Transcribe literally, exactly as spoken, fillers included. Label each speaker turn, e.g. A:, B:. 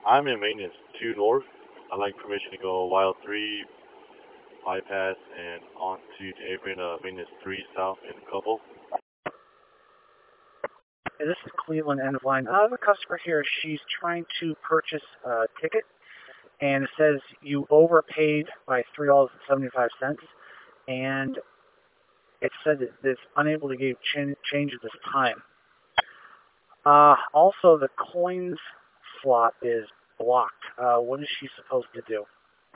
A: I'm in maintenance two north. I'd like permission to go wild three, bypass, and on to apron uh, maintenance three south in a couple.
B: Hey, this is Cleveland end of line. I have a customer here. She's trying to purchase a ticket, and it says you overpaid by three dollars and seventy-five cents, and it said that it's unable to give ch- change at this time. Uh, also, the coins slot is blocked. Uh, what is she supposed to do?